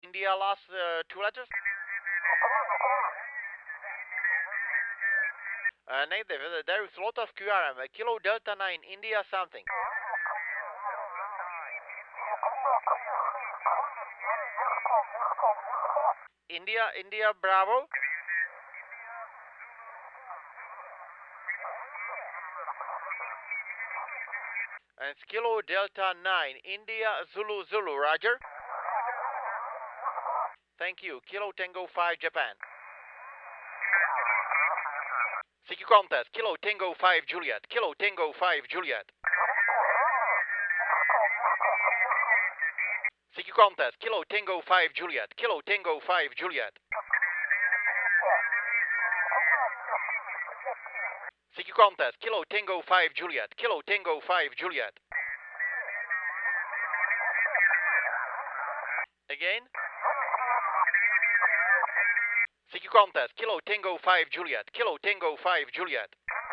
India last two letters? Negative. There is a lot of QRM. Kilo Delta 9, India something. India Bravo. And it's Kilo Delta 9, India Zulu, Roger. Thank you. Kilo Tango 5, Japan. CQ contest, Kilo Tango 5, Juliet. Kilo Tango 5, Juliet. CQ contest, Kilo Tango 5, Juliet. Kilo Tango 5, Juliet. CQ contest, Kilo Tango 5, Juliet. Kilo Tango 5, Juliet. Again. CQ contest, Kilo Tango 5, Juliet. Kilo Tango 5, Juliet.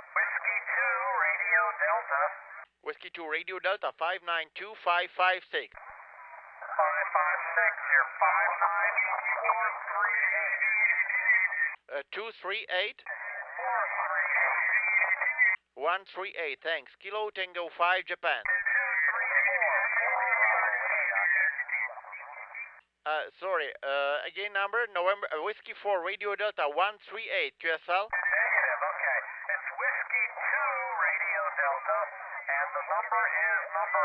Whiskey 2 Radio Delta 592556. 556, you're 238 138, thanks. Kilo Tango 5, Japan. Sorry, again number, November, Whiskey 4 Radio Delta 138, QSL. Negative, okay. It's Whiskey 2 Radio Delta, and the number is number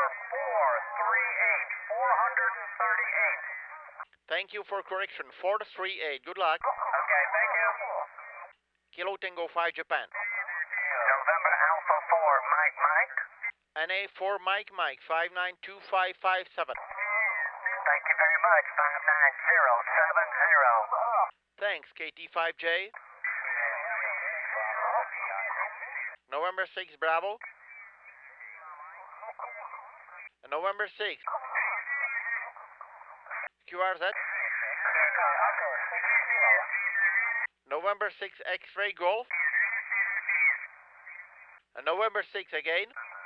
438, 438. Thank you for correction, 438, good luck. Okay, thank you. Kilo Tango 5, Japan. November Alpha 4, Mike. NA 4 Mike 592557. Thank you very much, 59070. Thanks, KT5J. November 6 Bravo. November 6 QRZ. November 6 X-Ray Golf. November 6 again.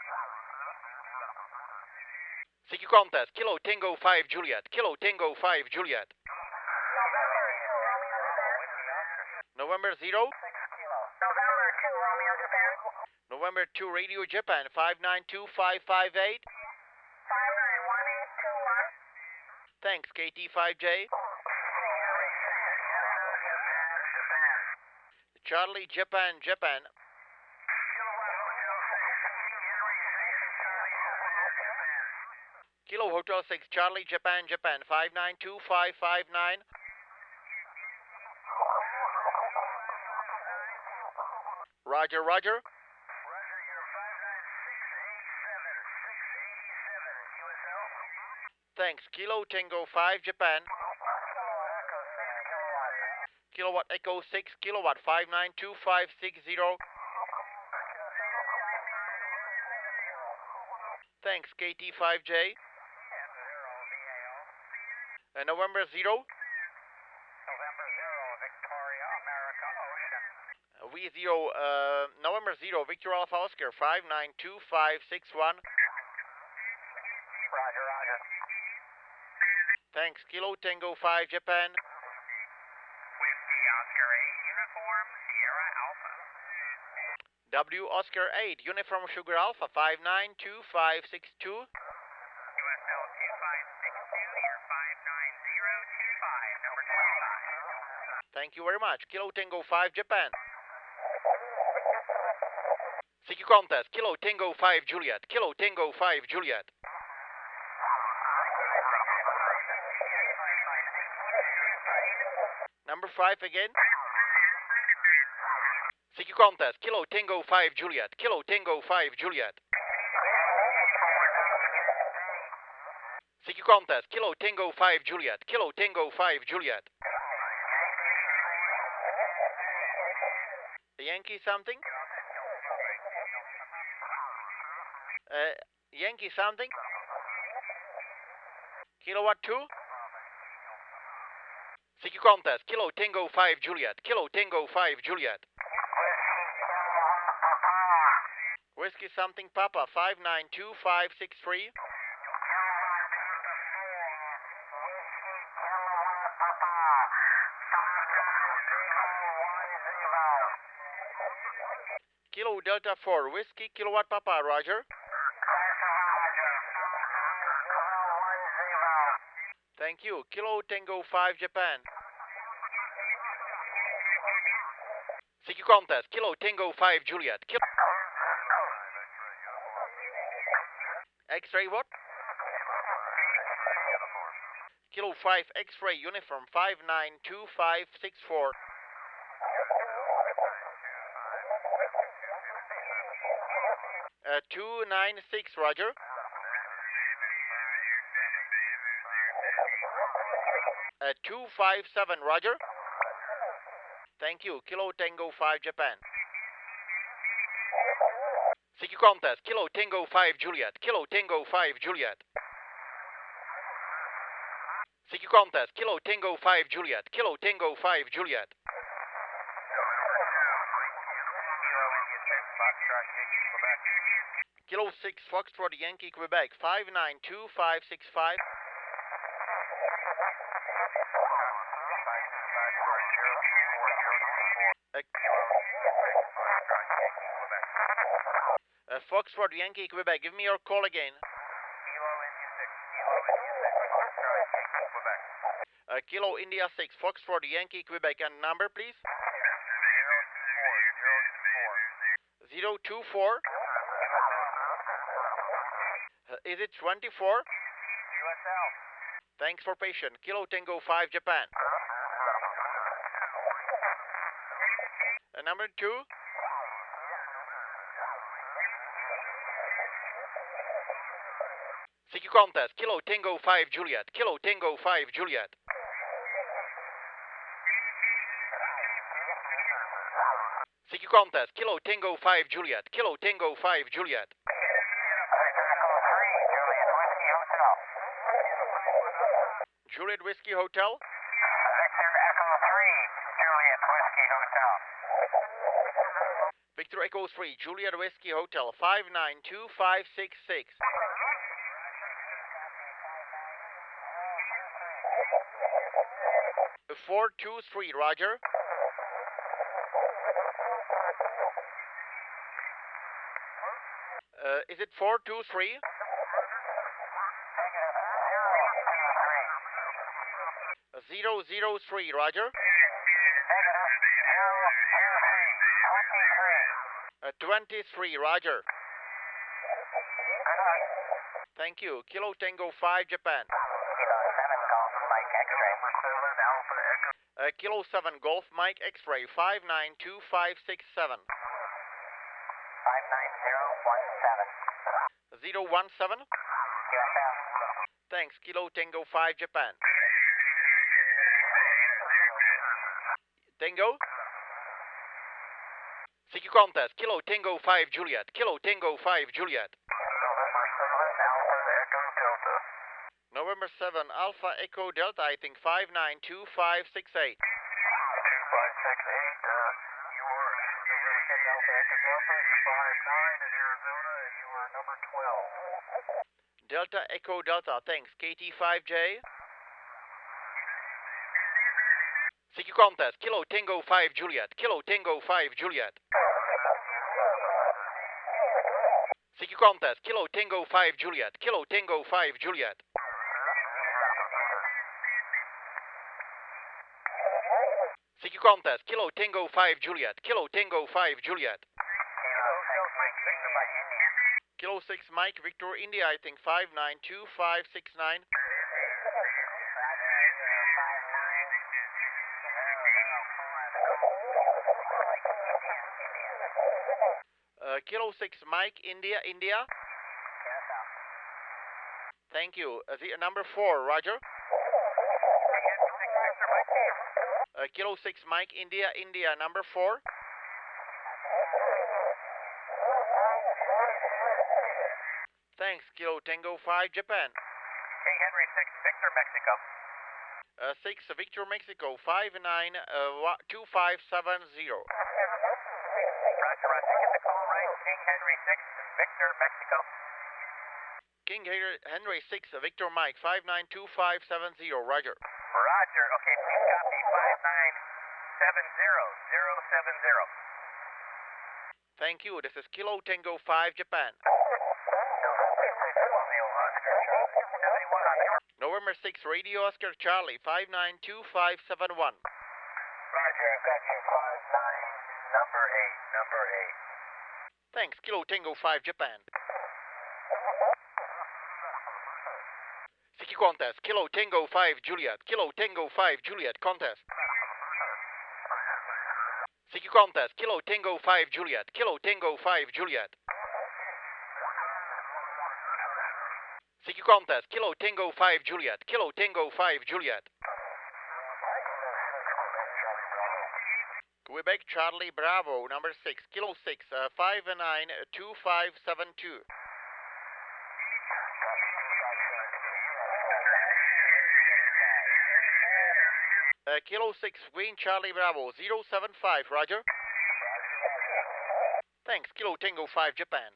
CQ contest, Kilo Tango 5 Juliet. Kilo Tango 5 Juliet. November 0. November 2, Romeo Japan. November 2 Radio Japan 592558. 591821. Thanks, KT5J. Charlie Japan. Kilo Hotel 6 Charlie Japan 592559. Roger. Roger, you're 59687, 687 QSL. Thanks. Kilo Tango 5 Japan. Kilowatt Echo 6 Kilowatt 592560. Thanks, KT5J. November 0. November 0, Victoria, America, Ocean. V0, November 0, Victor Alpha Oscar 592561. Roger. Thanks, Kilo Tango 5 Japan. Whiskey Oscar 8, Uniform, Sierra Alpha. W Oscar 8, Uniform Sugar Alpha 592562. USL 2562, you're 59025, number 25. Thank you very much. Kilo Tango 5 Japan. CQ contest, Kilo Tango 5 Juliet. Kilo Tango 5 Juliet. Number 5 again. CQ contest, Kilo Tango 5 Juliet. Kilo Tango 5 Juliet. CQ contest, Kilo Tango 5 Juliet. Kilo Tango 5 Juliet. Yankee something? Yankee something? Kilowatt 2? CQ contest, Kilo Tango 5 Juliet. Kilo Tango 5 Juliet. Whiskey something Papa 592563. Kilo Delta 4, Whiskey Kilowatt Papa, Roger. Thank you. Kilo Tango 5, Japan. CQ contest. Kilo Tango 5, Juliet. X-ray what? Kilo 5, X-ray uniform 592564. 296, Roger. 257, Roger. Thank you. Kilo Tango 5, Japan. CQ contest. Kilo Tango 5, Juliet. Kilo Tango 5, Juliet. CQ contest. Kilo Tango 5, Juliet. Kilo Tango 5, Juliet. Kilo 6, Foxtrot Yankee, Quebec, 592565. Foxtrot Yankee, Quebec, give me your call again. Kilo India 6, Foxtrot Yankee, Quebec, and number please? 024. Is it 24? USL. Thanks for patient. Kilo Tango 5, Japan. Number 2. CQ contest. Kilo Tango 5, Juliet. Kilo Tango 5, Juliet. CQ contest. Kilo Tango 5, Juliet. Kilo Tango 5, Juliet. Juliet Whiskey Hotel. Victor Echo 3, Juliet Whiskey Hotel. Victor Echo 3, Juliet Whiskey Hotel, 592566. 423, Roger. Is it 423? 003, Roger. 23, Roger. Thank you. Kilo Tango 5, Japan. Kilo 7, Golf Mike X-ray, 592567. 017. Thanks. Kilo Tango 5, Japan. Tango. CQ contest. Kilo Tango 5, Juliet. Kilo Tango 5, Juliet. November 7, Alpha Echo Delta, I think 592568. 2568, you were Alpha Echo Delta, 59 in Arizona, and you were number 12. Delta Echo Delta, thanks. KT5J. CQ contest. Kilo Tango 5, Juliet. Kilo Tango 5, Juliet. CQ contest. Kilo Tango 5, Juliet. Kilo Tango 5, Juliet. CQ contest. Kilo Tango 5, Juliet. Kilo Tango 5, Juliet. Kilo 6, Mike Victor India, I think 592569. Kilo 6, Mike India, India. Thank you. The number 4, Roger. Kilo 6, Mike India, India, number 4. Thanks. Kilo Tango 5, Japan. King Henry 6, Victor Mexico. 6, Victor Mexico, 592570. Roger, get the call right. King Henry 6, Victor Mexico. King Henry 6, Victor Mike, 592570, Roger. Roger, okay, please copy 5970070. Thank you. This is Kilo Tango 5 Japan. November 6 Radio Oscar Charlie 592571. Roger, I've got you 59, number 8. Thanks. Kilo Tango 5 Japan. CQ contest. Kilo Tango 5 Juliet. Kilo Tango 5 Juliet contest. CQ contest. Kilo Tango 5 Juliet. Kilo Tango 5 Juliet. CQ contest. Kilo Tango 5 Juliet. Kilo Tango 5 Juliet. Quebec Charlie Bravo number 6 Kilo 6 592572. Kilo 6 Wayne Charlie Bravo 075 Roger. Thanks. Kilo Tango 5 Japan.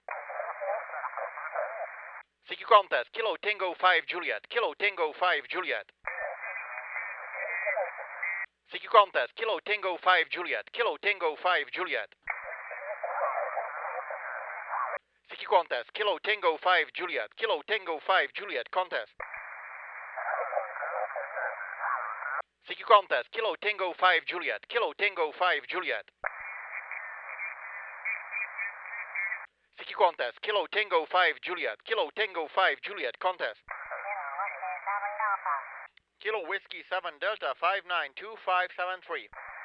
CQ contest. Kilo Tango 5 Juliet. Kilo Tango 5 Juliet. CQ contest. Kilo Tango 5 Juliet. Kilo Tango 5 Juliet. CQ contest. Kilo Tango 5 Juliet. Kilo Tango 5 Juliet contest. CQ contest. Kilo Tango 5 Juliet. Kilo Tango 5 Juliet. CQ contest. Kilo Tango 5 Juliet. Kilo Tango 5 Juliet contest. Kilo Whiskey 7 Delta 592573.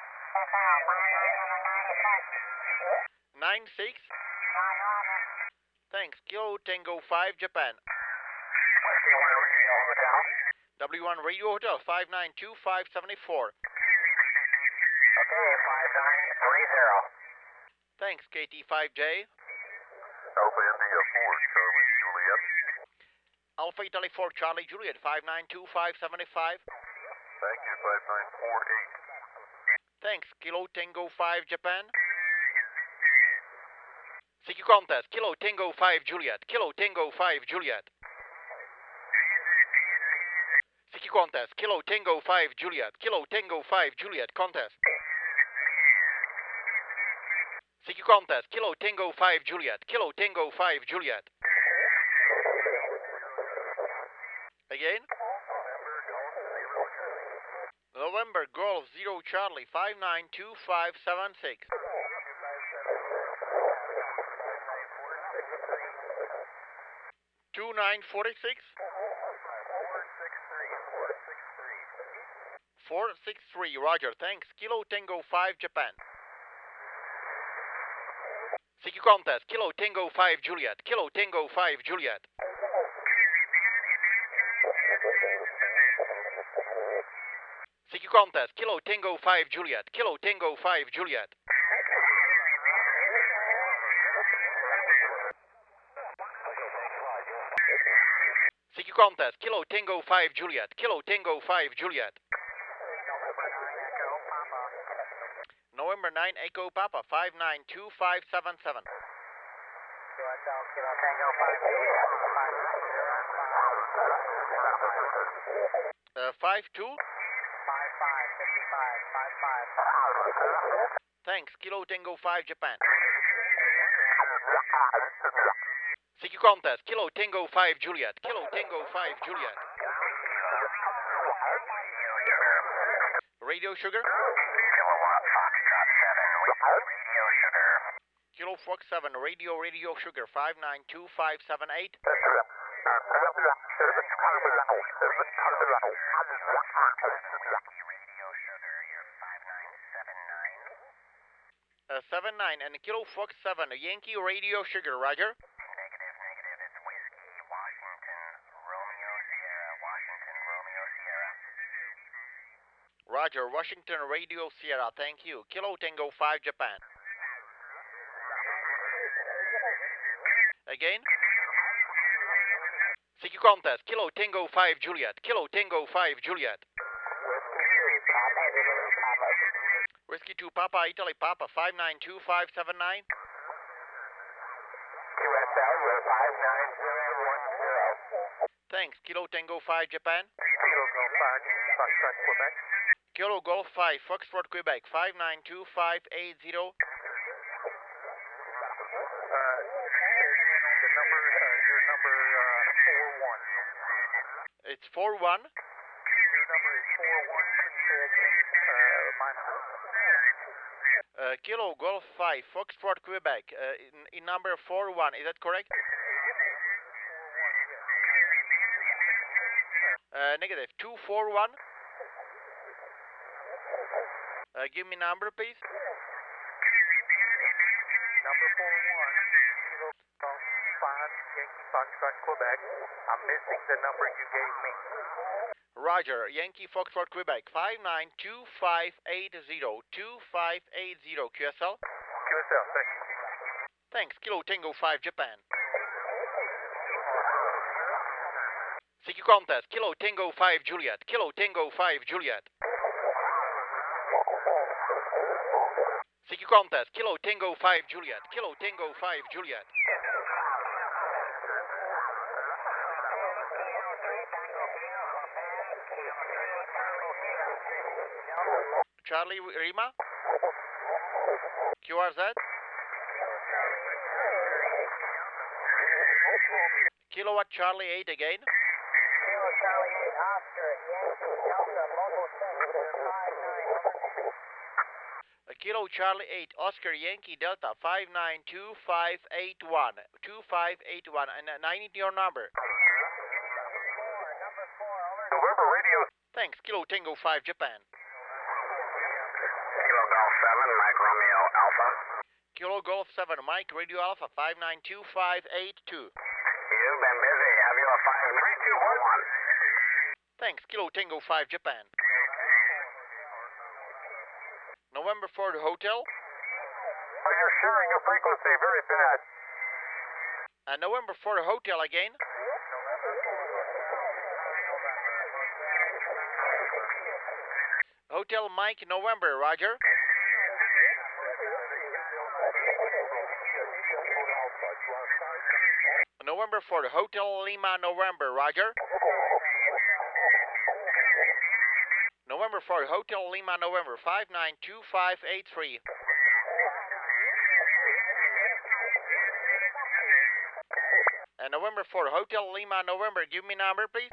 96. Thanks. Kilo Tango 5 Japan. W1 Radio Hotel 592574. Okay, 5930. Thanks, KT5J. Alpha India 4, Charlie Juliet. Alpha Italy 4 Charlie Juliet 592575. Thank you, 5948. Thanks, Kilo Tango 5 Japan. CQ contest. Kilo Tango 5 Juliet. Kilo Tango 5 Juliet. CQ contest. Kilo Tango 5 Juliet. Kilo Tango 5 Juliet contest. CQ contest. Kilo Tango 5 Juliet. Kilo Tango 5 Juliet. Again. November Golf 0 Charlie 592576. 2946. 463. Roger. Thanks. Kilo Tango 5 Japan. CQ contest. Kilo Tango 5 Juliet. Kilo Tango 5 Juliet. CQ contest. Kilo Tango 5 Juliet. Kilo Tango 5 Juliet. CQ contest. Kilo Tango 5 Juliet. Kilo Tango 5 Juliet. November 9 Echo Papa 592577. 52. 55. Thanks. Kilo Tango 5 Japan. CQ contest. Kilo Tango 5 Juliet. Kilo Tango 5 Juliet. Radio Sugar. Kilo Fox 7 Radio Sugar 592578. Radio Sugar, you're 5979. 79 and Kilo Fox 7 Yankee Radio Sugar, Roger. Negative, it's Whiskey, Washington, Romeo Sierra, Washington, Romeo Sierra. Roger, Washington Radio Sierra, thank you. Kilo Tango 5 Japan. Again. CQ contest. Kilo Tango 5 Juliet. Kilo Tango 5 Juliet. Whiskey 2 Papa Italy Papa 592579. QSL, you're 59010. Thanks. Kilo Tango 5 Japan. Kilo Golf 5, Foxtrot, Quebec. Kilo Golf 5 Foxtrot Quebec 592580. It's 4-1. Your number is 41. Please say again my number. Kilo Golf 5, Foxtrot, Quebec. In number 4-1, is that correct? 41, yes. Negative. 241. Give me number, please. Number 41, Kilo Golf 5, Yankee Foxtrot, Quebec. I'm missing the number you gave me. Roger, Yankee Foxtrot, Quebec, 592580, 2580, QSL? QSL, thank you. Thanks, Kilo Tango 5, Japan. CQ contest, Kilo Tango 5, Juliet, Kilo Tango 5, Juliet. CQ contest, Kilo Tango 5, Juliet, Kilo Tango 5, Juliet. Charlie Rima? QRZ? Kilowatt Charlie 8 again? Kilo Charlie 8, Oscar, Yankee Delta, Local 7, Kilo Charlie 8, Oscar Yankee Delta, 592581, 2581, and I need your number. Number 4, over. November radio. Thanks, Kilo Tango 5, Japan. Kilo Golf 7, Mike Romeo Alpha. Kilo Golf 7, Mike Radio Alpha, 592582. You've been busy. Have you a 53211? Thanks, Kilo Tango 5, Japan. November 4, the hotel. You're sharing a frequency very bad. And November 4, the hotel again. Hotel Mike, November, Roger. November 4, Hotel Lima, November, Roger. November 4, Hotel Lima, November, 592583. And November 4, Hotel Lima, November, give me number, please.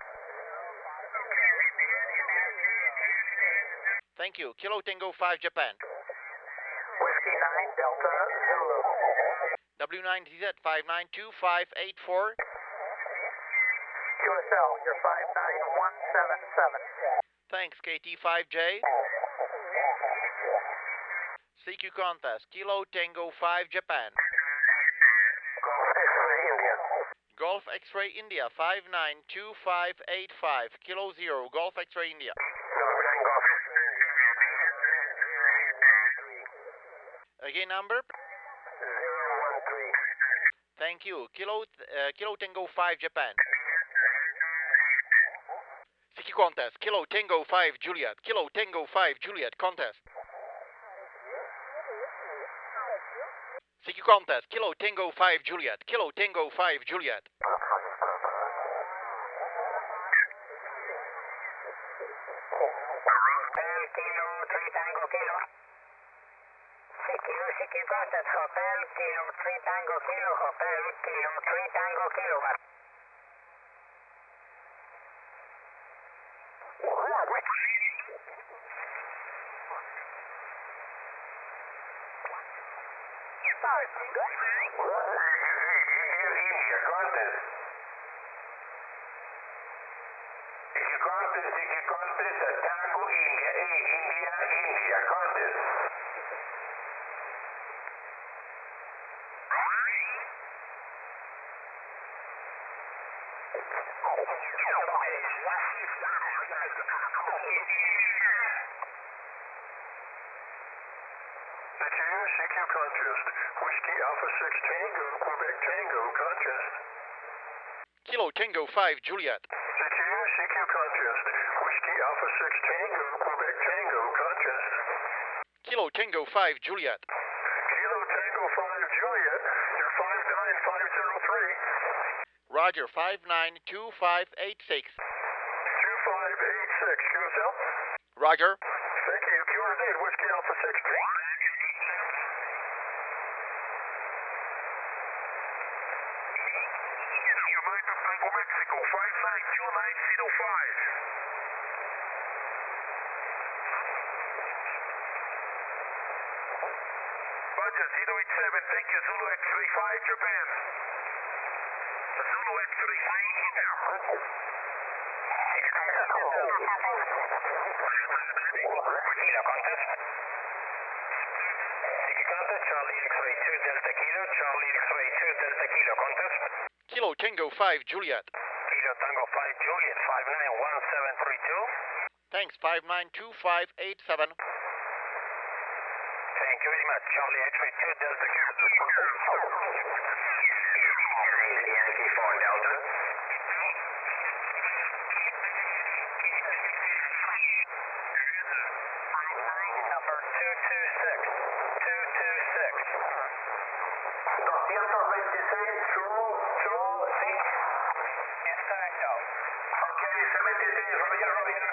Thank you. Kilo Tango 5, Japan. Whiskey 9, Delta, Zulu. W9TZ 592584. QSL, you're 59177. Thanks, KT5J. CQ contest, Kilo Tango 5, Japan. Golf X-ray India. Golf X-ray India 592585, Kilo 0, Golf X-ray India. Again number? 013. Thank you. Kilo Tango 5, Japan. CQ contest, Kilo Tango 5, Juliet. Kilo Tango 5, Juliet, contest. CQ contest, Kilo Tango 5, Juliet. Kilo Tango 5, Juliet. Kilo 3 Tango Kilo. CQ contest, Hotel Kilo 3 Tango Kilo, Hotel Kilo 3 Tango Kilo. CQ contest. Whiskey Alpha 6 Tango, Quebec Tango contest. Kilo Tango 5, Juliet. CQ contest. Whiskey Alpha 6 Tango, Quebec Tango contest. Kilo Tango 5, Juliet. Kilo Tango 5 Juliet, you're 59503. Roger, 592586. 2586, QSL? Roger. Thank you, QRZ, Whiskey Alpha 6 Tango. You might have been Golfo Mexico, 5929005. Roger, 087, thank you, Zulu X35, Japan. Zulu X35, Kilo contest. Sticky contest, Charlie X-ray 2 Delta Kilo, Charlie X-ray 2 Delta Kilo contest. Kilo Tango 5 Juliet. Kilo Tango 5 Juliet, 591732. Thanks, 592587. Thank you very much, Charlie X-ray 2 Delta Kilo. Yankee 4 Delta. Number 226. 226. 226, true, sí. Es correcto. Ok, 73, Roger, Roger.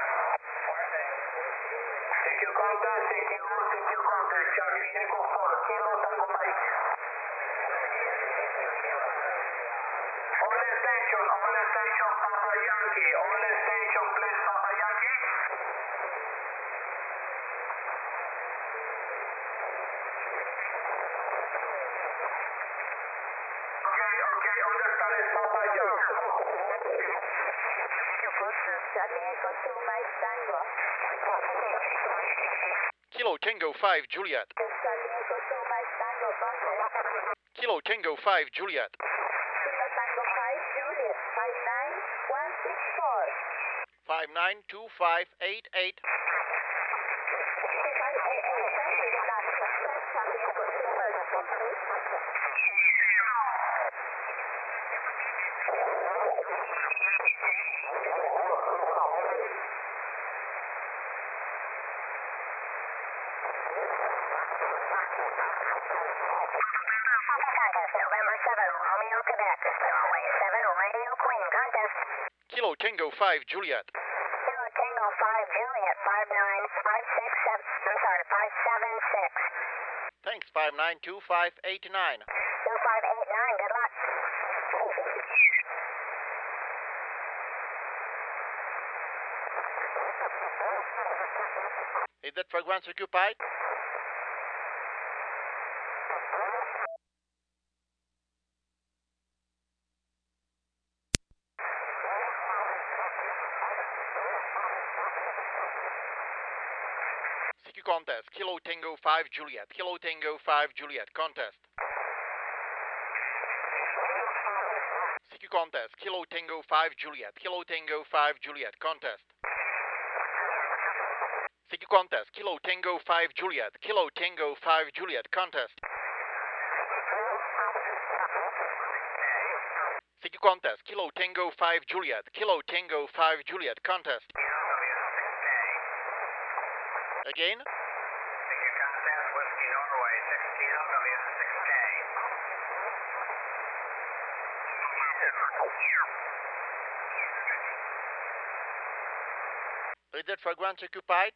CQ contact, CQ contact, Charlie Echo 4, Kilo Tango Mike. On the station, Papa Yankee. On the station, please, Papa Yankee. Okay, understand it, Papa Yankee. Charlie Echo 2 Mike Tango. Kilo Tango 5 Juliet. Charlie Echo 2 Mike Tango contact. Kilo Tango 5 Juliet. Kilo Tango 5 Juliet 59164. 592588. 2588. Charlie Echo 2 Mike contact. November 7, Romeo, Quebec. Runway 7, Radio Queen, contest. Kilo Tango 5 Juliet. Kilo Tango 5 Juliet, 59567. I'm sorry, 576. Thanks, 592589. 2589, good luck. Is that frequency occupied? CQ contest, Kilo Tango 5 Juliet, Kilo Tango 5 Juliet, contest. CQ contest, Kilo Tango 5 Juliet, Kilo Tango 5 Juliet, contest. CQ contest, Kilo Tango 5 Juliet, Kilo Tango 5 Juliet, contest. CQ contest, Kilo Tango 5 Juliet, Kilo Tango 5 Juliet, contest. Again? CQ contest, Whiskey Norway, 16OW6K. Is that frequency occupied?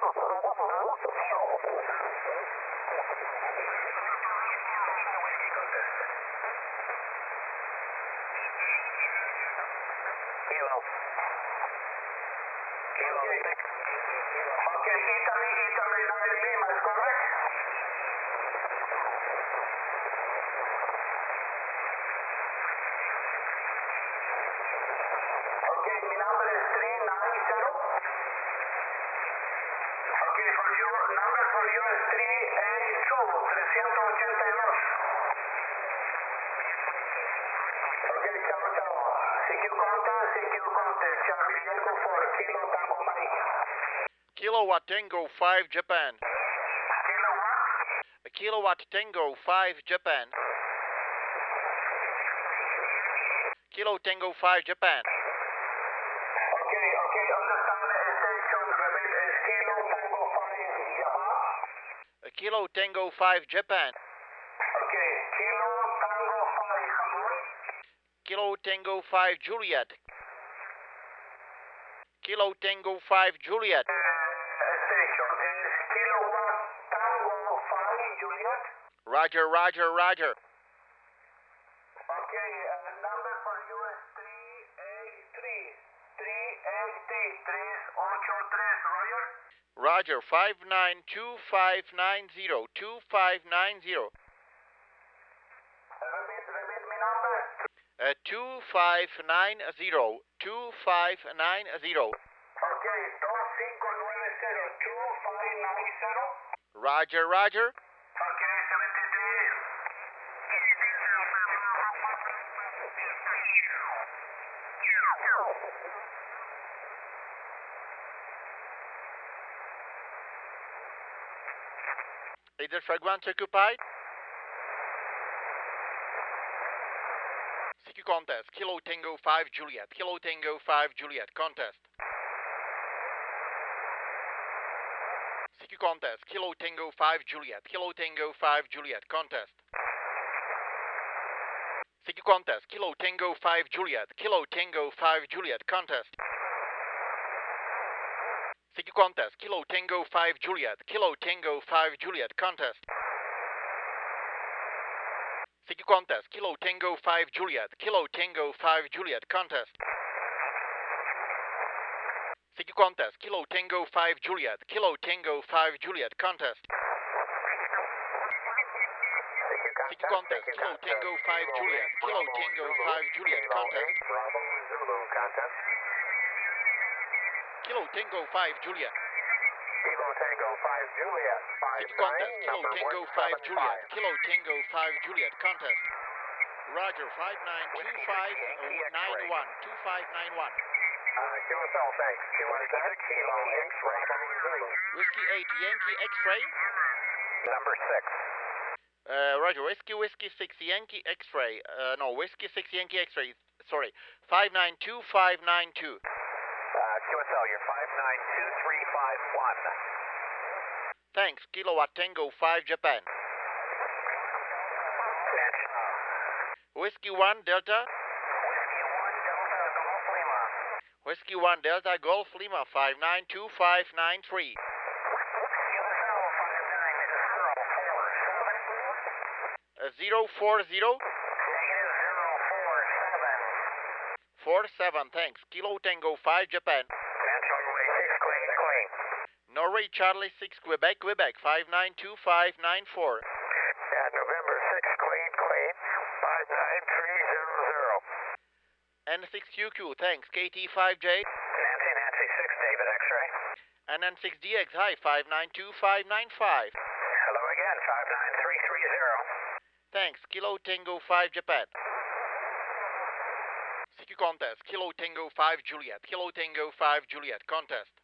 Kilo. Okay, Italy, 9 Lima, is correct? Okay, my number is 390. Okay, number for you is 382, 382. Okay, ciao. CQ contact, Charlie Echo 4, Kilo Tango Mike. Kilowatt Tango 5 Japan. Kilowatt? Kilowatt Tango 5 Japan. Kilo Tango 5 Japan. Okay, understand station repeat is Kilo Tango 5 Japan. Kilo Tango 5 Japan. Okay, Kilo Tango 5 Hanoi. Kilo Tango 5 Juliet. Kilo Tango 5 Juliet. Station is Kilowatt Tango 5 Juliet. Roger. Okay, number for you is 382. Roger, 592590, 2590. Repeat me number. 2590, 2590. Okay, 2590. Roger, Roger. Okay, 73. Is the fragment occupied? CQ contest, Kilo Tango 5 Juliet, Kilo Tango 5 Juliet, contest. CQ contest, Kilo Tango 5 Juliet, Kilo Tango 5 Juliet, contest. CQ contest, Kilo Tango 5 Juliet, Kilo Tango 5 Juliet, contest. CQ contest, Kilo Tango 5 Juliet, Kilo Tango 5 Juliet, contest. CQ contest, Kilo Tango 5 Juliet, Kilo Tango 5 Juliet, contest. CQ contest, Kilo Tango 5 Juliet, Kilo Tango 5 Juliet, contest. CQ contest, Kilo Tango 5 Juliet, Kilo Tango 5 Juliet, contest. Bravo Zulu contest. Kilo Tango 5 Juliet. Kilo Tango 5 Juliet. CQ contest, Kilo Tango 5 Juliet, Kilo Tango 5 Juliet, contest. Roger, 592591, 2591. QSL, thanks. QSL, Kilo X-ray. Whiskey 8, Yankee X-ray. Number 6. Roger, Whiskey 6, Yankee X-ray. No, Whiskey 6, Yankee X-ray. Sorry, 592592. QSL, you're 592351. Thanks, Kilowatt Tango 5 Japan. Whiskey 1 Delta. Whiskey 1 Delta Golf Lima 592593. QSL, 040. -047. 47, thanks. Kilo Tango 5 Japan. Runway 6 clean, clean. Norway Charlie 6 Quebec, Quebec 592594. November 6 clean, clean. 59300. N6QQ, thanks. KT5J. Nancy 6 David X-ray. NN6DX, hi 592595. Hello again, 59330. Thanks. Kilo Tango 5 Japan. CQ contest, Kilo Tango 5 Juliet, Kilo Tango 5 Juliet, contest.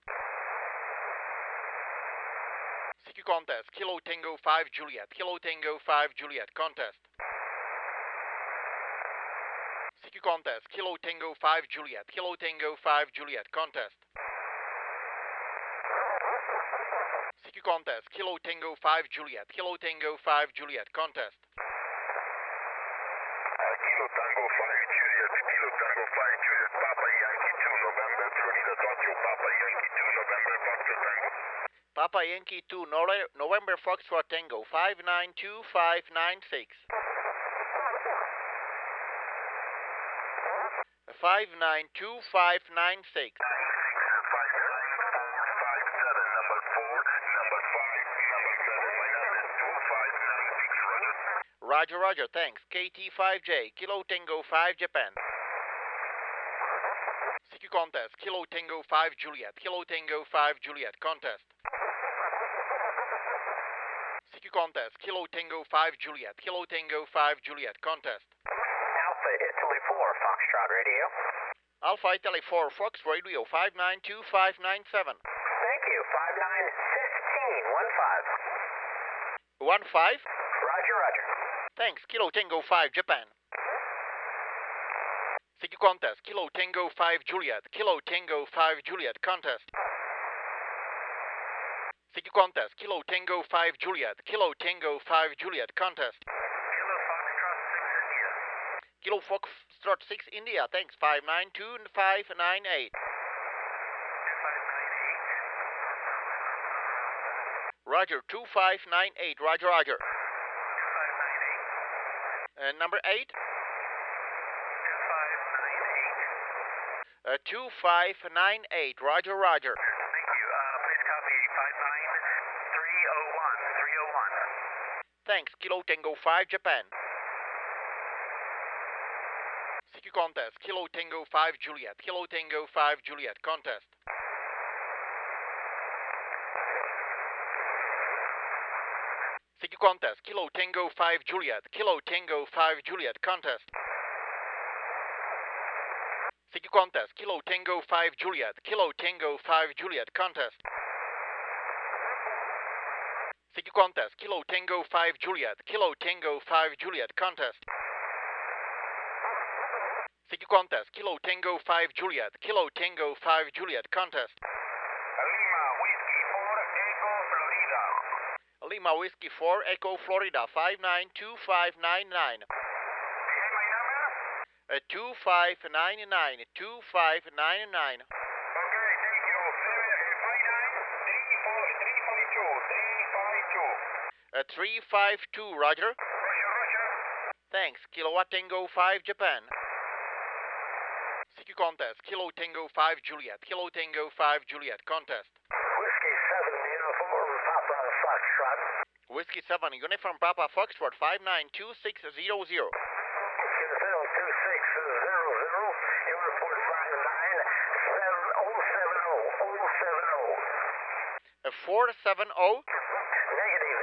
CQ contest, Kilo Tango 5 Juliet, Kilo Tango 5 Juliet, contest. CQ contest, Kilo Tango 5 Juliet, Kilo Tango 5 Juliet, contest. CQ contest, Kilo Tango 5 Juliet, Kilo Tango 5 Juliet, contest. Kilo Tango 5 Juliet, Kilo Tango 5 Juliet, Papa Yankee 2 November, Trinidad Tokyo, Papa Yankee 2 November, Foxtrot Tango. Papa Yankee 2 November Foxtrot Tango 592596. 592596. 59457, number 4, number 5, number 7, my number is 2596, Roger. Roger, thanks. KT5J, Kilo Tango 5 Japan. CQ contest, Kilo Tango 5 Juliet, Kilo Tango 5 Juliet, contest. CQ contest, Kilo Tango 5 Juliet, Kilo Tango 5 Juliet, contest. Alpha Italy 4, Foxtrot Radio. Alpha Italy 4, Fox Radio 592597. Thank you, 5915, 15. 15? Roger. Thanks, Kilo Tango 5 Japan. CQ contest, Kilo Tango 5 Juliet, Kilo Tango 5 Juliet, contest. CQ contest, Kilo Tango 5 Juliet, Kilo Tango 5 Juliet, contest. Kilo Foxtrot 6 India. Kilo Foxtrot 6 India, thanks, 592598. 2598. Roger, 2598, Roger. 2598. Number 8? 2598. 2598, Roger. Thank you. Please copy Thanks, Kilo Tango 5 Japan. CQ contest, Kilo Tango 5 Juliet, Kilo Tango 5 Juliet, contest. CQ contest, Kilo Tango 5 Juliet, Kilo Tango 5 Juliet, contest. CQ contest, Kilo Tango 5 Juliet, Kilo Tango 5 Juliet, contest. CQ contest, Kilo Tango 5 Juliet, Kilo Tango 5 Juliet, contest. CQ contest, Kilo Tango 5 Juliet, Kilo Tango 5 Juliet, contest. Lima Whiskey 4 Echo Florida 592599. 2599 2599. Okay, thank you. 352, Roger. Thanks, Kilowatt Tango 5 Japan. CQ contest, Kilo Tango 5 Juliet, Kilo Tango 5 Juliet, contest. Whiskey 7 uniform Papa Foxtrot. Whiskey 7 Uniform Papa Foxtrot 592600. 02600. You report 470. $59070. Negative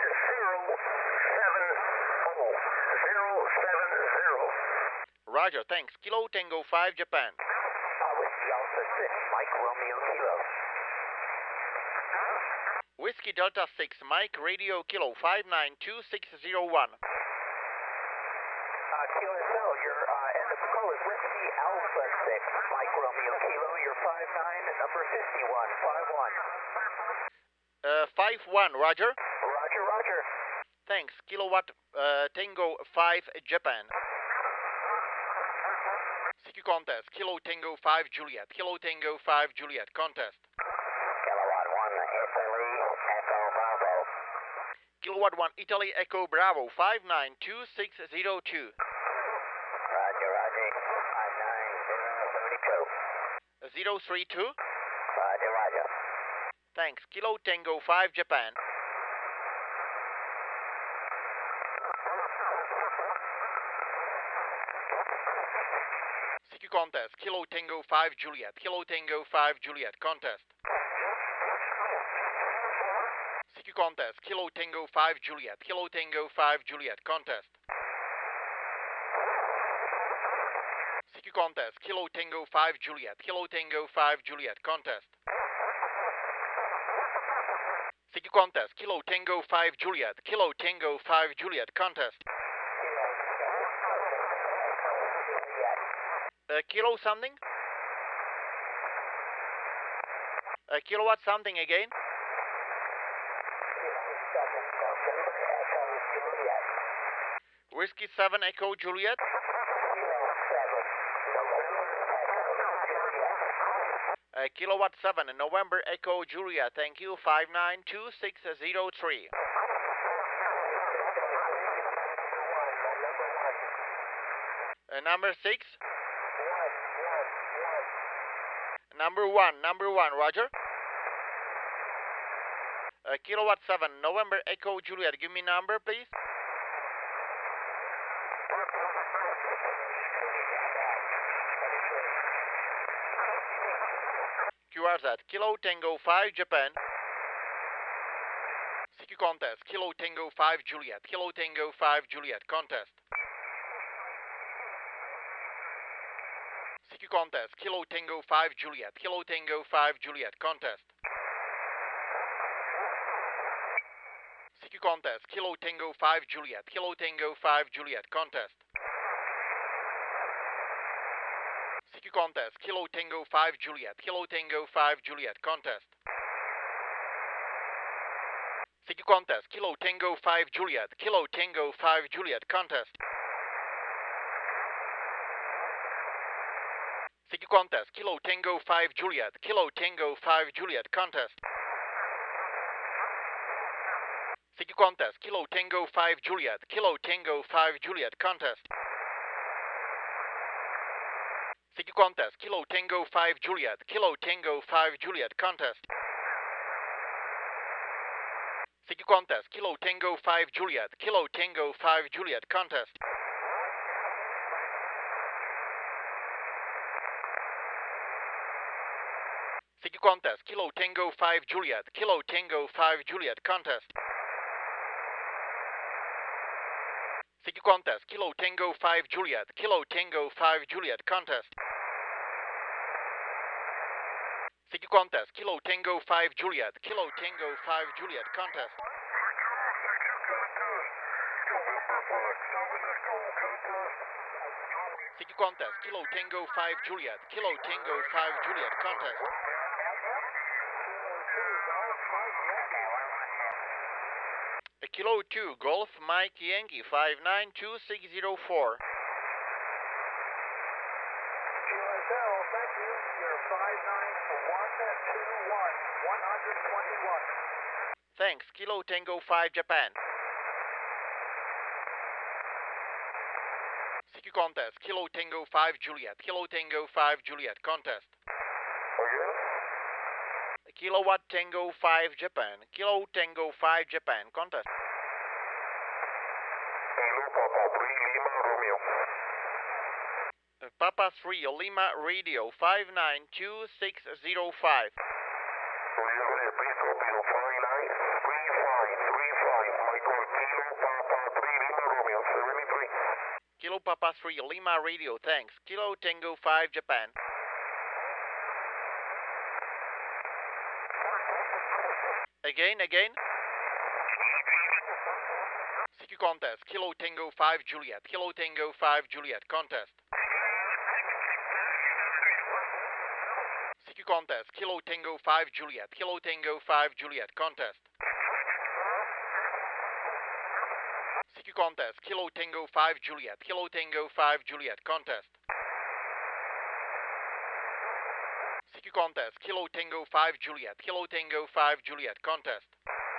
070. Roger, thanks. Kilo Tango 5 Japan. Whiskey Alpha 6, Mike Romeo Kilo. Whiskey Delta 6 Mike Radio Kilo 592601. Kilo Cell, your end of the call is Whiskey Alpha 6, Mike Romeo Kilo, your 59, number 51, 51, 51. Roger. Roger. Thanks. Kilowatt Tango 5 Japan. CQ contest, Kilo Tango 5 Juliet, Kilo Tango 5 Juliet, contest. Kilowatt 1, Italy, Echo Bravo. Kilowatt 1 Italy Echo Bravo 592602. Roger, 59032. 032. Roger. Thanks. Kilo Tango 5 Japan. CQ contest, Kilo Tango 5 Juliet, Kilo Tango 5 Juliet, contest. CQ contest, Kilo Tango 5 Juliet, Kilo Tango 5 Juliet, contest. CQ contest, Kilo Tango 5 Juliet, Kilo Tango 5 Juliet, contest. CQ contest, Kilo Tango 5 Juliet, Kilo Tango 5 Juliet, contest. Kilo something? Kilowatt something again? Whiskey 7 Echo Juliet. Kilowatt 7 November Echo Juliet. Thank you. 592603. Number 6. Number 1, Roger. Kilowatt 7 November Echo Juliet. Give me number, please. QRZ, Kilo Tango 5 Japan. CQ contest, Kilo Tango 5 Juliet, Kilo Tango 5 Juliet, contest. CQ contest, Kilo Tango 5 Juliet, Kilo Tango 5 Juliet, contest. CQ contest, Kilo Tango 5 Juliet, Kilo Tango 5 Juliet, contest. CQ contest, Kilo Tango 5 Juliet, Kilo Tango 5 Juliet, contest. CQ contest, Kilo Tango 5 Juliet, Kilo Tango 5 Juliet, contest. CQ contest, Kilo Tango 5 Juliet, Kilo Tango 5 Juliet, contest. CQ contest, Kilo Tango 5 Juliet, Kilo Tango 5 Juliet, contest. CQ contest, Kilo Tango 5 Juliet, Kilo Tango 5 Juliet, contest. CQ contest, Kilo Tango 5 Juliet, Kilo Tango 5 Juliet, contest. CQ contest, Kilo Tango 5 Juliet, Kilo Tango 5 Juliet, contest. CQ contest, Kilo Tango 5 Juliet, Kilo Tango 5 Juliet, contest. CQ contest, Kilo Tango 5 Juliet, Kilo Tango 5 Juliet, contest. CQ contest, Kilo Tango 5 Juliet, Kilo Tango 5 Juliet, contest. Kilo 2 Golf Mike Yankee 592604. QSL, thank you. You're 59121, 121. Thanks, Kilo Tango 5 Japan. CQ contest, Kilo Tango 5 Juliet, Kilo Tango 5 Juliet, contest. Kilowatt Tango 5 Japan, Kilo Tango 5 Japan, contest. Papa 3 Lima Radio 592605. Kilo Papa 3 Lima Radio, thanks. Kilo Tango 5 Japan. Again. CQ contest, Kilo Tango 5 Juliet, Kilo Tango 5 Juliet, contest. CQ contest, Kilo Tango 5 Juliet, Kilo Tango 5 Juliet, contest. CQ contest, Kilo Tango 5 Juliet, Kilo Tango 5 Juliet, contest. CQ contest, Kilo Tango 5 Juliet, Kilo Tango 5 Juliet, contest.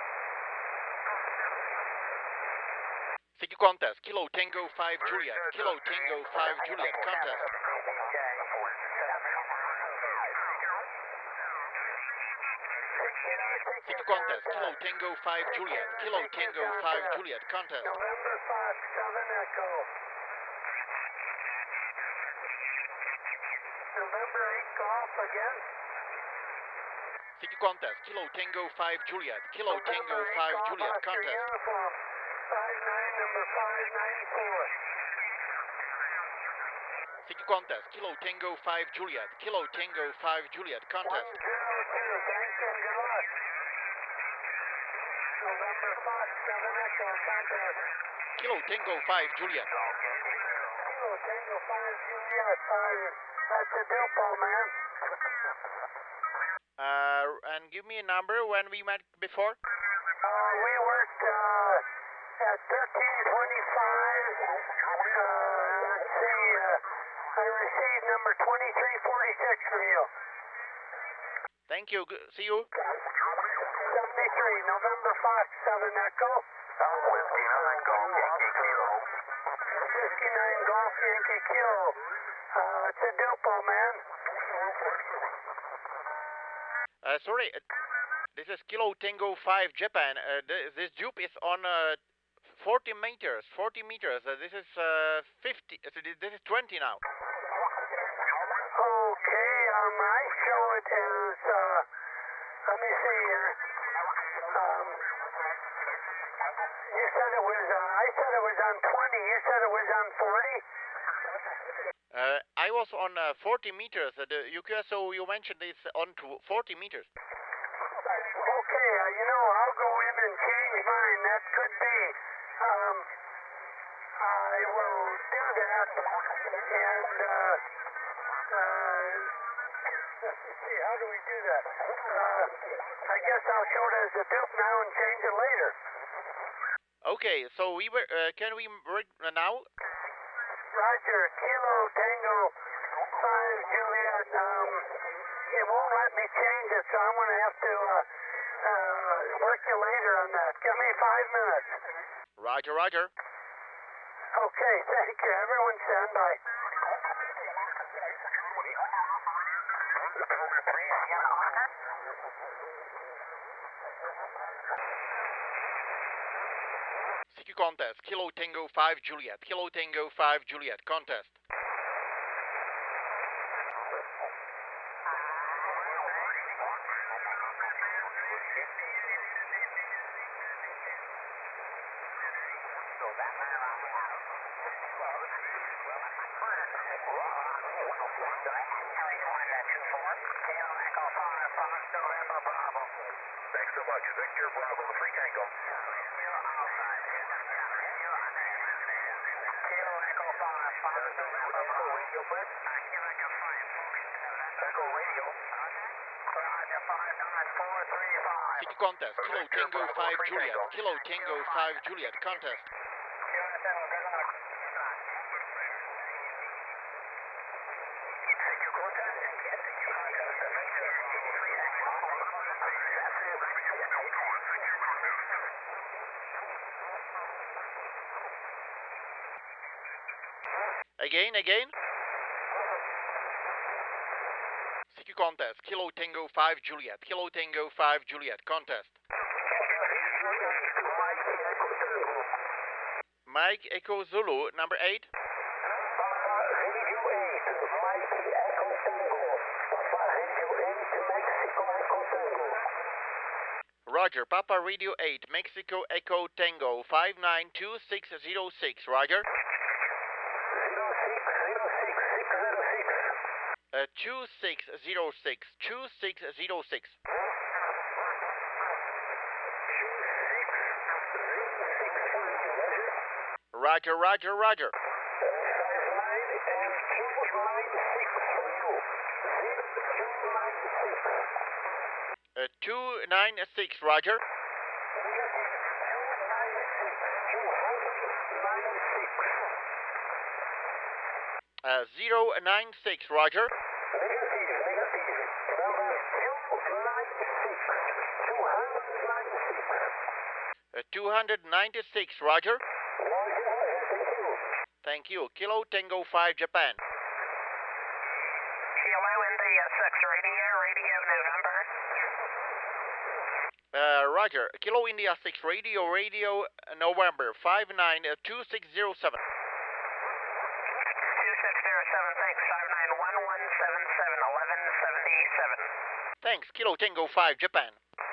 CQ contest, Kilo Tango 5 Juliet, Kilo Tango 5 Juliet, contest. CQ contest, Kilo Tango 5 Juliet, Kilo Tango 5 Juliet, contest. November 5, 7 Echo. November 8 Golf again. CQ contest, Kilo Tango 5 Juliet, Kilo Tango 5 Juliet, contest. Uniform. 59, number 594. CQ contest, Kilo Tango 5 Juliet, Kilo Tango 5 Juliet, contest. 102, thanks and good luck. November 5, 7 Echo, contest. Kilo Tango 5 Juliet. Kilo Tango 5 Juliet, that's a Dupo, man. And give me a number when we met before. We worked at 1325. Let's see, I received number 2346 from you. Thank you. See you. 73, November 5, 7 Echo. Whiskey 9 Golf Yankee Kilo. Whiskey 9 Golf Yankee Kilo. It's a Dupo, man. Sorry, this is Kilo Tango 5 Japan. This dupe is on 40 meters. 40 meters. This is 50. This is 20 now. Okay, I show it as, let me see here. You said it was, I said it was on 20. You said it was on 40? I was on 40 meters. The UQSO you mentioned is on to 40 meters. Okay, I'll go in and change mine. That could be. I will do that. And, let's see, how do we do that? I guess I'll show it as a dupe now and change it later. Okay, so we were. Can we now? Roger, Kilo Tango 5 Juliet. It won't let me change it, so I'm going to have to work you later on that. Give me 5 minutes. Roger. Okay, thank you. Everyone stand by. CQ contest, Kilo Tango 5 Juliet, Kilo Tango 5 Juliet, contest. Thanks so much. Victor Bravo, free tango. CQ contest, Kilo Tango 5 Juliet, Kilo Tango 5 Juliet, contest. Again. CQ contest, Kilo Tango 5 Juliet, Kilo Tango 5 Juliet, contest. Mike Echo Zulu, number 8. Roger, Papa Radio 8, Mexico Echo Tango 592606, Roger. 2606. Roger. 296, Roger. 096, Roger. 296, Roger. Thank you. Kilo Tango 5, Japan. Kilo India 6, radio November. Roger. Kilo India 6, radio November 592607. 2607, thanks. 591177, 1177. Thanks. Kilo Tango 5, Japan.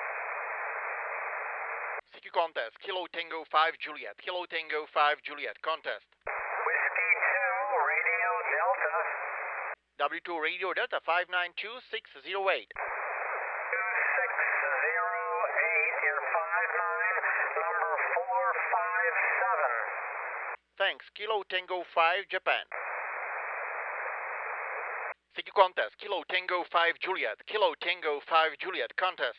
CQ contest, Kilo Tango 5 Juliet, Kilo Tango 5 Juliet, contest. Whiskey 2, radio Delta. W2 Radio Delta 592608. 2608, you're 59, number 457. Thanks. Kilo Tango 5, Japan. CQ contest, Kilo Tango 5 Juliet, Kilo Tango 5 Juliet, contest.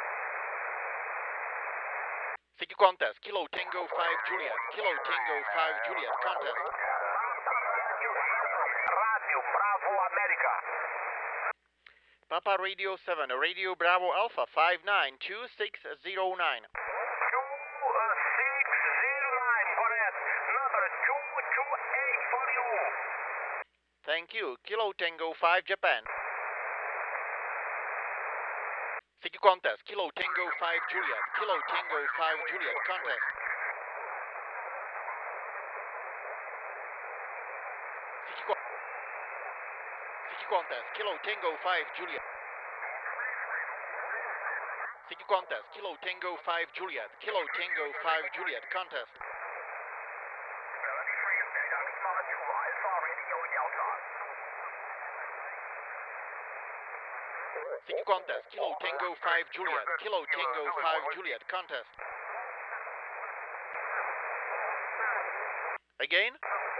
CQ contest, Kilo Tango 5 Juliet, Kilo Tango 5 Juliet, contest. Radio Bravo America. Papa Radio 7, Radio Bravo Alpha 592609. 2609, for that. Another 228 for you. Thank you. Kilo Tango 5, Japan. CQ contest, Kilo Tango 5 Juliet, Kilo Tango 5 Juliet, contest. CQ contest, Kilo Tango 5 Juliet. CQ contest, Kilo Tango 5 Juliet, Kilo Tango 5 Juliet, contest. CQ contest, Kilo Tango 5 Juliet, Kilo Tango 5 Juliet, contest. Again.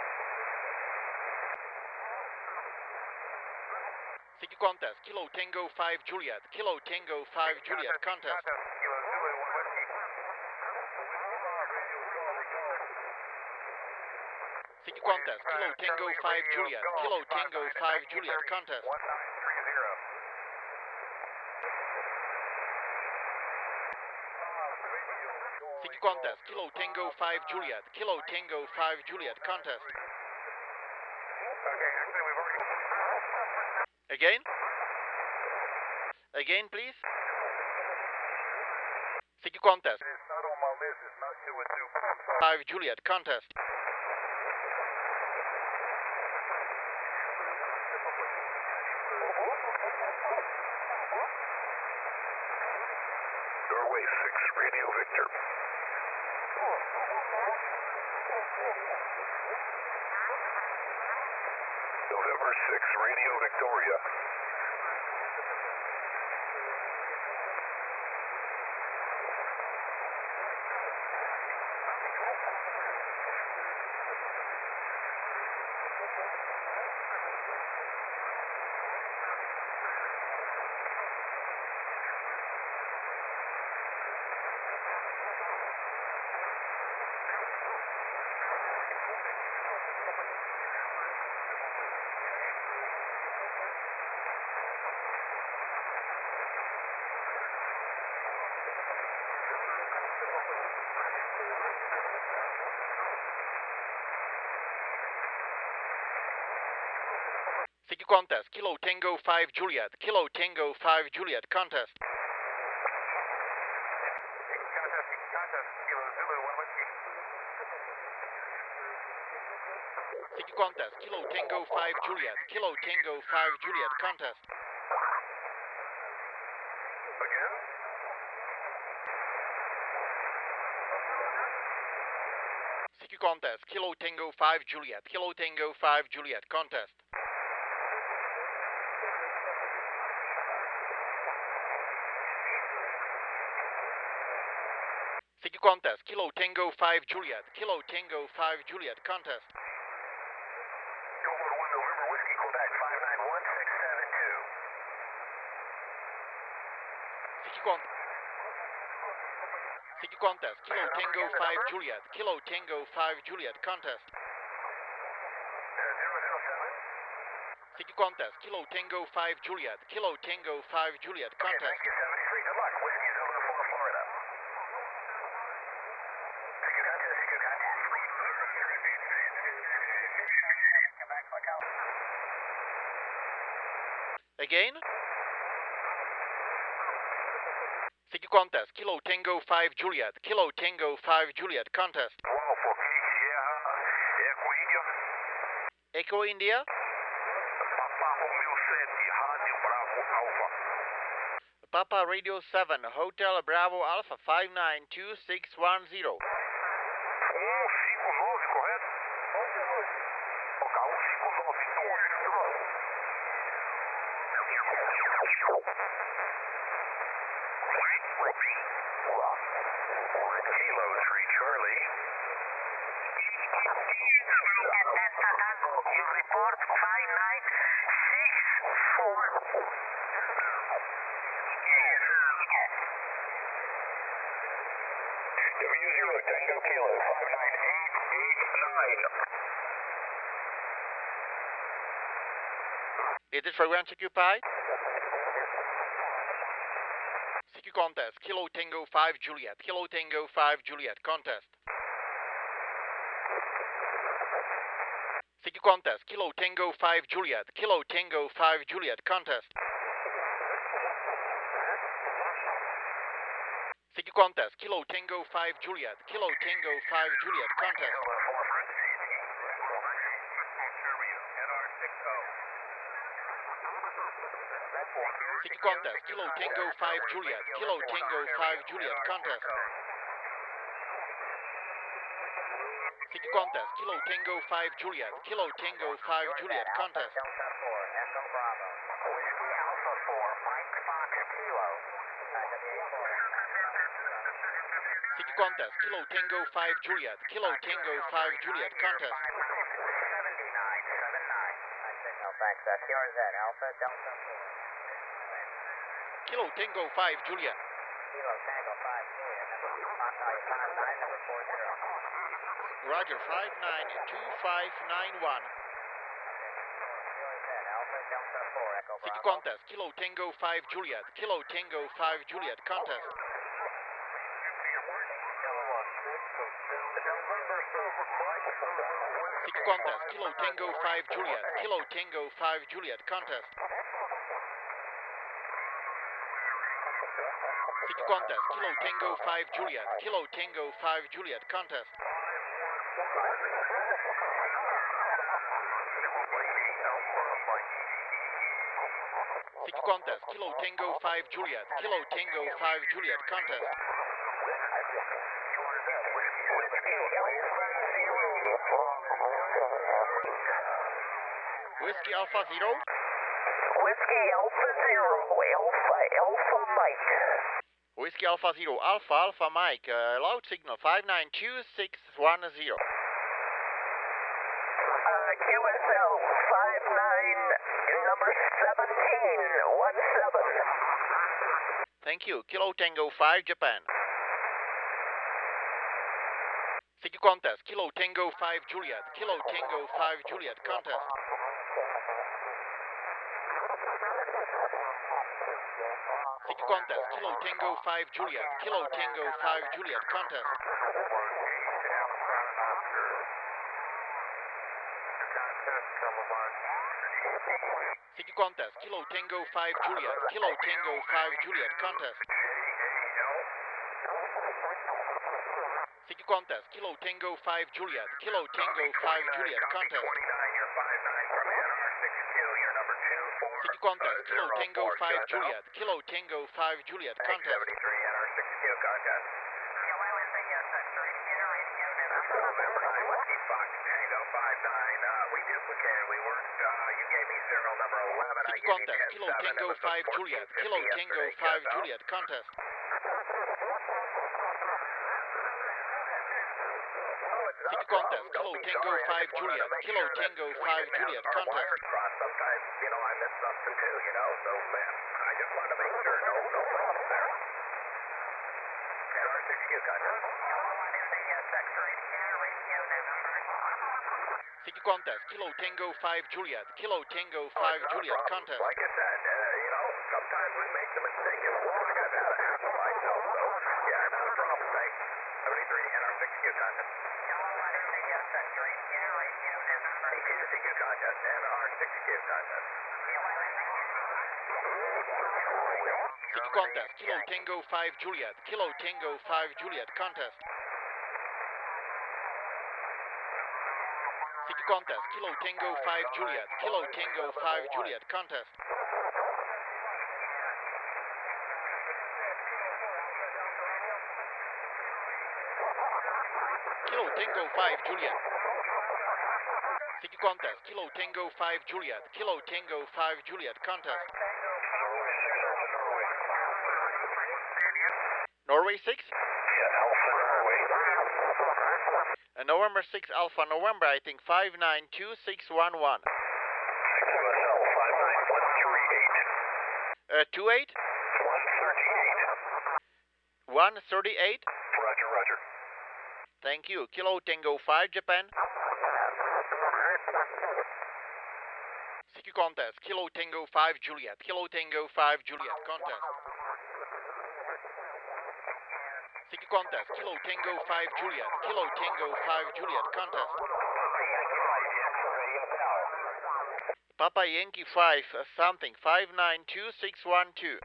CQ contest, Kilo Tango 5 Juliet, Kilo Tango 5 Juliet, contest. CQ contest, Kilo Tango 5 Juliet, Kilo Tango 5 Juliet, contest. CQ contest, Kilo Tango 5 Juliet, Kilo Tango 5 Juliet, contest. Again? Again, please. CQ contest. It's not on my list is Mo 212. 5 Juliet, contest. Norway 6, Radio Victor. November 6, Radio Victoria. CQ contest, Kilo Tango 5 Juliet, Kilo Tango 5 Juliet, contest. Contest, Kilo Zulu 1 Whiskey. CQ contest, Kilo Tango 5 Juliet, Kilo Tango 5 Juliet, contest. Again? CQ contest, Kilo Tango 5 Juliet, Kilo Tango 5 Juliet, contest. CQ contest, Kilo Tango 5 Juliet, Kilo Tango 5 Juliet, contest. Gold 1 November Whiskey, Quebec 591672. CQ contest, Kilo Tango 5 Juliet, Kilo Tango 5 Juliet, contest. 007. CQ contest, Kilo Tango 5 Juliet, Kilo Tango 5 Juliet, contest. Thank you, 73. Good luck. Whiskey Zulu 4, Florida. CQ contest, CQ contest. Quebec, Macau. Again? CQ contest, Kilo Tango 5 Juliet, Kilo Tango 5 Juliet, contest. Wow, for Sierra, Eco India. Echo India, Papa Romeo 7, Rádio Bravo Alpha. Papa Radio 7, Hotel Bravo Alpha 592610. 159, correto? Ok, 159. Kilo 3 Charlie. You report 5964. W0 Tango Kilo 59889. Is this frequency occupied? CQ contest, Kilo Tango 5 Juliet, Kilo Tango 5 Juliet, contest. CQ contest, Kilo Tango 5 Juliet, Kilo Tango 5 Juliet, contest. CQ contest, Kilo Tango 5 Juliet, Kilo Tango 5 Juliet, contest. CQ contest, Kilo Tango 5 Juliet, Kilo Tango 5 Juliet, contest. CQ contest, Kilo Tango 5 Juliet, Kilo Tango 5 Juliet, contest. CQ contest, Kilo Tango 5 Juliet, Kilo Tango 5 Juliet, contest. Thanks, TRZ, Alpha Delta 4. Kilo Tango 5 Juliet. Kilo Tango 5 Juliet, number 59, number 40. Roger, 592591. Alpha Delta 4, Echo CQ Bravo. contest, Kilo Tango 5 Juliet, Kilo Tango 5 Juliet, contest. CQ contest, Kilo Tango 5 Juliet, Kilo Tango 5 Juliet, contest. CQ contest, Kilo Tango 5 Juliet, Kilo Tango 5 Juliet, contest. CQ contest, Kilo Tango 5 Juliet, Kilo Tango 5 Juliet, contest. Whiskey Alpha Zero. Whiskey Alpha Zero, Alpha Mike. Whiskey Alpha Zero, Alpha Mike, loud signal 592610. QSL 59, number 1717. Thank you, Kilo Tango 5 Japan. CQ contest, Kilo Tango 5 Juliet, Kilo Tango 5 Juliet, contest. CQ contest, Kilo Tango 5 Juliet, Kilo Tango 5 Juliet, contest. CQ contest, Kilo Tango 5 Juliet, Kilo Tango 5 Juliet, contest. CQ contest, Kilo Tango 5 Juliet, Kilo Tango 5 Juliet, contest. CQ contest, Kilo Tango 5 Juliet, Kilo Tango 5 Juliet, contest. CQ contest, Kilo Tango 5 Juliet, Kilo Tango 5 Juliet, contest. CQ contest, Kilo Tango 5 Juliet, Kilo Tango 5 Juliet, contest. Sometimes, I miss something too, so I just wanted to make sure no problem there. NR6Q contest. CQ contest, Kilo Tango 5 Juliet, Kilo Tango 5 Juliet, contest. Like I said, sometimes we make the mistake as well. I've had it happen myself, so yeah, not a problem. Thanks. 73 NR6Q contest. CQ contest, NR6Q contest. CQ contest, Kilo Tango 5 Juliet, Kilo Tango 5 Juliet, contest. CQ contest, Kilo Tango 5 Juliet, Kilo Tango 5 Juliet, contest. Kilo Tango 5 Juliet. CQ contest, Kilo Tango 5 Juliet, Kilo Tango 5 Juliet, contest. Norway 6? Yeah, Alpha Norway. November 6 Alpha November, I think 592611. QSL 59138. 28? 138. 138? Roger. Thank you. Kilo Tango 5 Japan. CQ contest, Kilo Tango 5 Juliet, Kilo Tango 5 Juliet, contest. CQ contest, Kilo Tango 5 Juliet, Kilo Tango 5 Juliet, contest. Papa Yankee 5 something, 592612.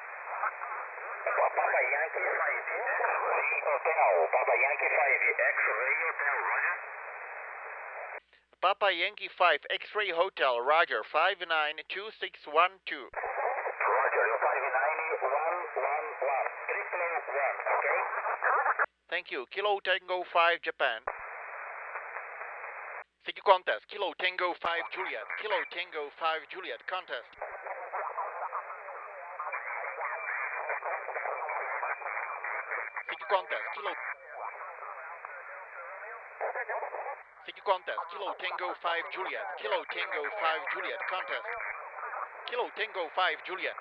Papa Yankee 5 Hotel, Papa Yankee 5 X-Ray Hotel, Roger. Papa Yankee 5 X-Ray Hotel, Roger, 592612. Roger, 59111, okay? Thank you. Kilo Tango 5 Japan. CQ contest, Kilo Tango 5 Juliet, Kilo Tango 5 Juliet, contest. CQ contest, CQ contest, Kilo Tango 5 Juliet, Kilo Tango 5 Juliet, contest. Kilo Tango 5 Juliet.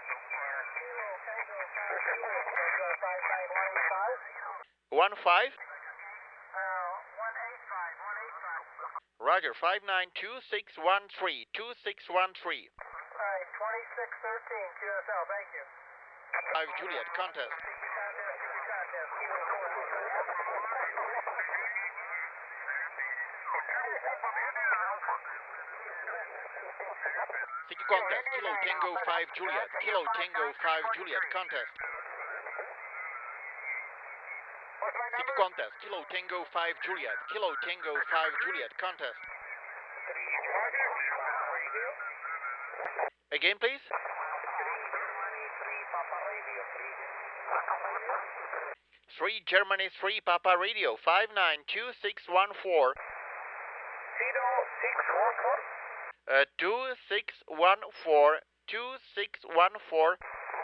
15? Roger, 592613, 2613. Alright, 2613 QSL, thank you. 5 Juliet, contest. CQ contest, Kilo Tango 5 Juliet, Kilo Tango 5 Juliet, contest. CQ contest, Kilo Tango 5 Juliet, Kilo Tango 5 Juliet contest. Again, please. 3 Germany 3 Papa Radio 592614. 2614 2614.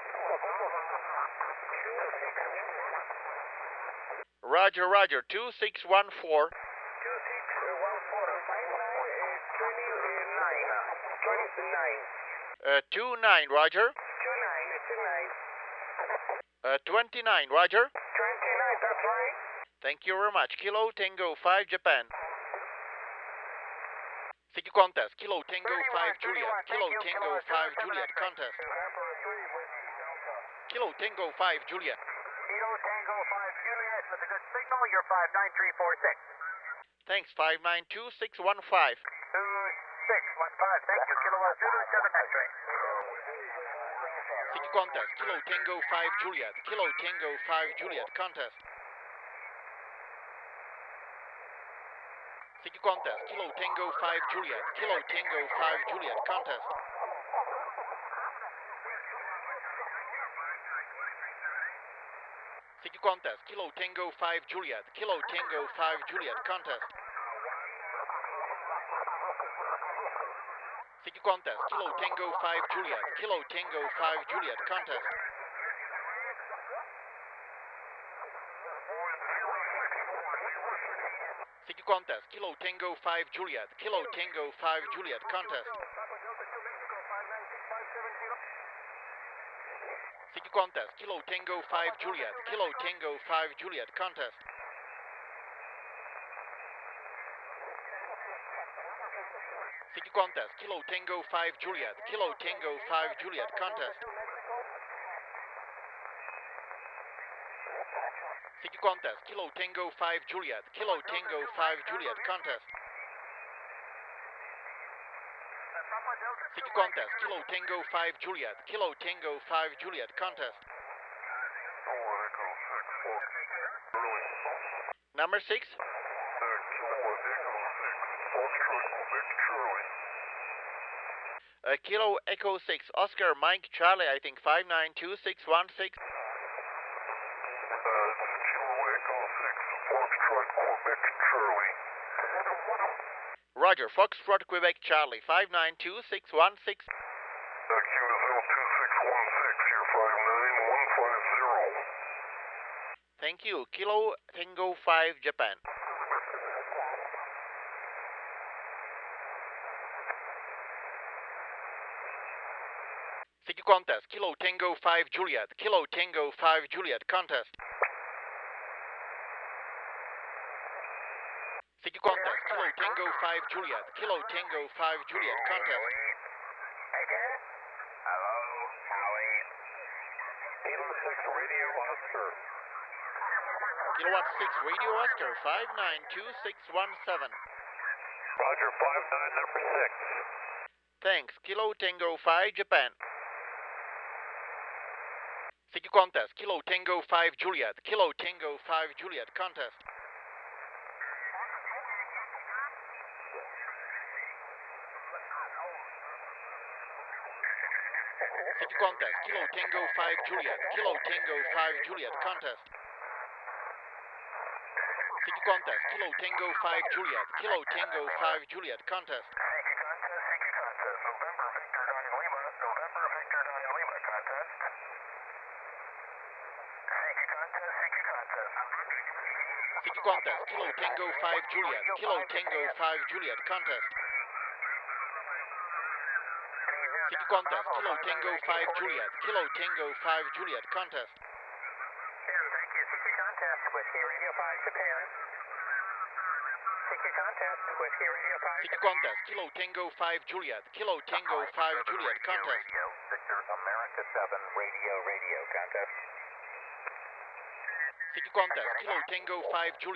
Roger, Roger, 2614. 29, Roger. 29, Roger. 29, that's right. Thank you very much. Kilo Tango 5 Japan. CQ contest, Kilo Tango 5 Juliet, Kilo Tango 5 Juliet contest. Kilo Tango 5 Juliet. Kilo Tango 5 Juliet with a good signal, you're 59346. Thanks, 592615. 2615, thank you, Kilowatt Zulu 7 X-ray. CQ contest, Kilo Tango 5 Juliet, Kilo Tango 5 Juliet contest. CQ contest, Kilo Tango 5 Juliet, Kilo Tango 5 Juliet contest. CQ contest, Kilo Tango 5 Juliet, Kilo Tango 5 Juliet contest. CQ contest, Kilo Tango 5 Juliet, Kilo Tango 5 Juliet contest. CQ contest, Kilo Tango 5 Juliet, Kilo Tango 5 Juliet contest. CQ contest, Kilo Tango 5 Juliet, Kilo Tango 5 Juliet contest. CQ contest, Kilo Tango 5 Juliet, Kilo Tango 5 Juliet contest. CQ contest, Kilo Tango 5 Juliet, Kilo Tango 5 Juliet contest. CQ contest, Kilo Tango 5 Juliet, Kilo Tango 5 Juliet contest. Number 6. Kilo Echo 6, Oscar Mike Charlie, I think 592616. Roger, Foxtrot Quebec Charlie, 592616. Thank you. Kilo Tango 5 Japan. CQ contest, Kilo Tango 5 Juliet, Kilo Tango 5 Juliet contest. CQ contest, Kilo Tango 5 Juliet, Kilo Tango 5 Juliet contest. Hello, Howie. Kilo 6 Radio Oscar. Kilowatt 6 Radio Oscar 592617. Roger, 59 number 6. Thanks. Kilo Tango 5 Japan. CQ contest, Kilo Tango 5 Juliet, Kilo Tango 5 Juliet contest. CQ contest, Kilo Tango 5 Juliet, Kilo Tango 5 Juliet contest. CQ contest, Kilo Tango 5 Juliet, Kilo Tango 5 Juliet contest. CQ contest, Kilo Tango 5 Juliet, Kilo Tango 5 Juliet contest. CQ contest, Kilo Tango 5 Juliet, Kilo Tango 5 Juliet contest. Thank you. CQ contest, Whiskey Radio 5 Japan. CQ contest, Whiskey Radio 5 CQ contest, Kilo Tango 5 Juliet, Kilo Tango 5 Juliet contest. Victor America 7 Radio contest. CQ contest, Kilo Tango 5 Juliet.